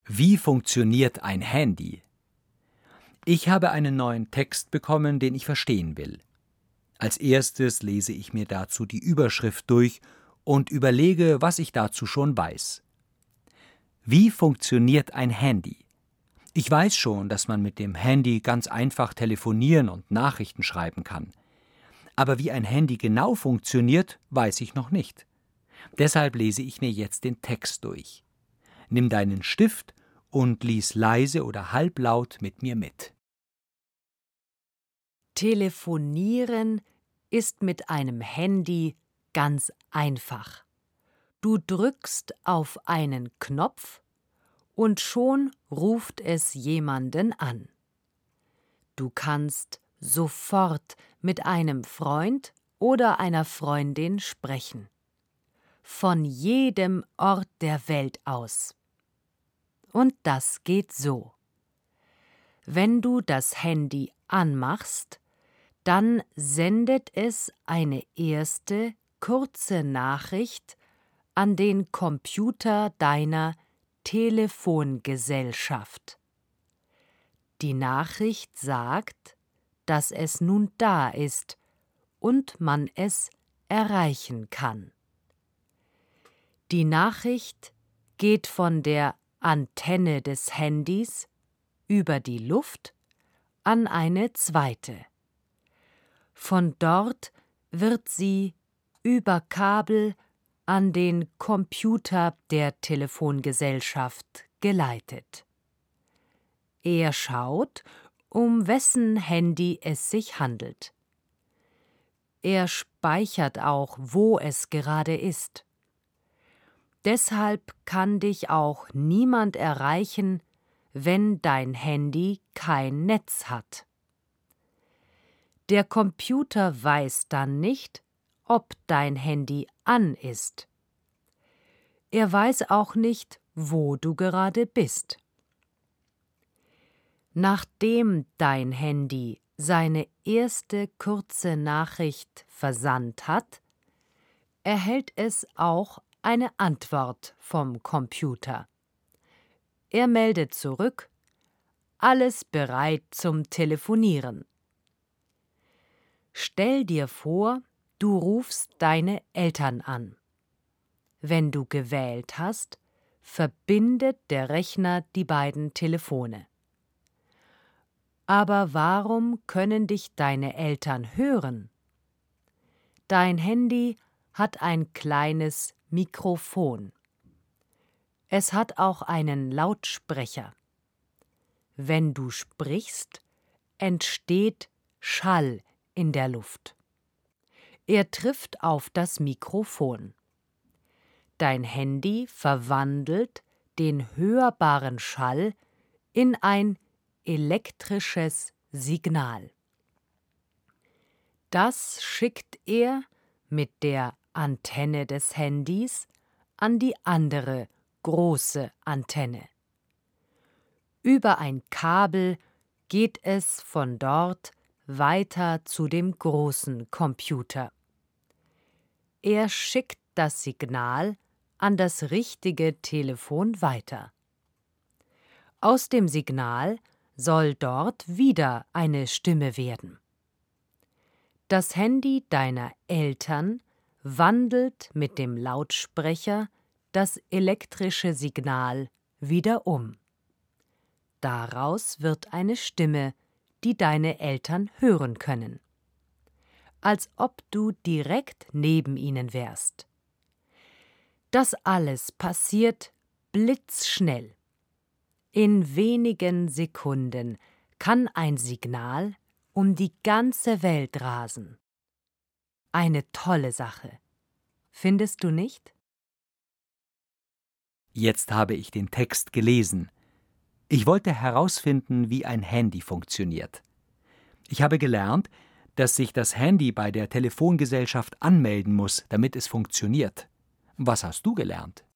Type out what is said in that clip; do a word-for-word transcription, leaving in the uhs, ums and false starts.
Wie funktioniert ein Handy? Ich habe einen neuen Text bekommen, den ich verstehen will. Als erstes lese ich mir dazu die Überschrift durch und überlege, was ich dazu schon weiß. Wie funktioniert ein Handy? Ich weiß schon, dass man mit dem Handy ganz einfach telefonieren und Nachrichten schreiben kann. Aber wie ein Handy genau funktioniert, weiß ich noch nicht. Deshalb lese ich mir jetzt den Text durch. Nimm deinen Stift und lies leise oder halblaut mit mir mit. Telefonieren ist mit einem Handy ganz einfach. Du drückst auf einen Knopf und schon ruft es jemanden an. Du kannst sofort mit einem Freund oder einer Freundin sprechen. Von jedem Ort der Welt aus. Und das geht so. Wenn du das Handy anmachst, dann sendet es eine erste, kurze Nachricht an den Computer deiner Telefongesellschaft. Die Nachricht sagt, dass es nun da ist und man es erreichen kann. Die Nachricht geht von der Antenne des Handys über die Luft an eine zweite. Von dort wird sie über Kabel an den Computer der Telefongesellschaft geleitet. Er schaut, um wessen Handy es sich handelt. Er speichert auch, wo es gerade ist. Deshalb kann dich auch niemand erreichen, wenn dein Handy kein Netz hat. Der Computer weiß dann nicht, ob dein Handy an ist. Er weiß auch nicht, wo du gerade bist. Nachdem dein Handy seine erste kurze Nachricht versandt hat, erhält es auch eine Antwort vom Computer. Er meldet zurück: Alles bereit zum Telefonieren. Stell dir vor, du rufst deine Eltern an. Wenn du gewählt hast, verbindet der Rechner die beiden Telefone. Aber warum können dich deine Eltern hören? Dein Handy hat ein kleines Mikrofon. Es hat auch einen Lautsprecher. Wenn du sprichst, entsteht Schall in der Luft. Er trifft auf das Mikrofon. Dein Handy verwandelt den hörbaren Schall in ein elektrisches Signal. Das schickt er mit der Antenne des Handys an die andere große Antenne. Über ein Kabel geht es von dort weiter zu dem großen Computer. Er schickt das Signal an das richtige Telefon weiter. Aus dem Signal soll dort wieder eine Stimme werden. Das Handy deiner Eltern wandelt mit dem Lautsprecher das elektrische Signal wieder um. Daraus wird eine Stimme, die deine Eltern hören können. Als ob du direkt neben ihnen wärst. Das alles passiert blitzschnell. In wenigen Sekunden kann ein Signal um die ganze Welt rasen. Eine tolle Sache. Findest du nicht? Jetzt habe ich den Text gelesen. Ich wollte herausfinden, wie ein Handy funktioniert. Ich habe gelernt, dass sich das Handy bei der Telefongesellschaft anmelden muss, damit es funktioniert. Was hast du gelernt?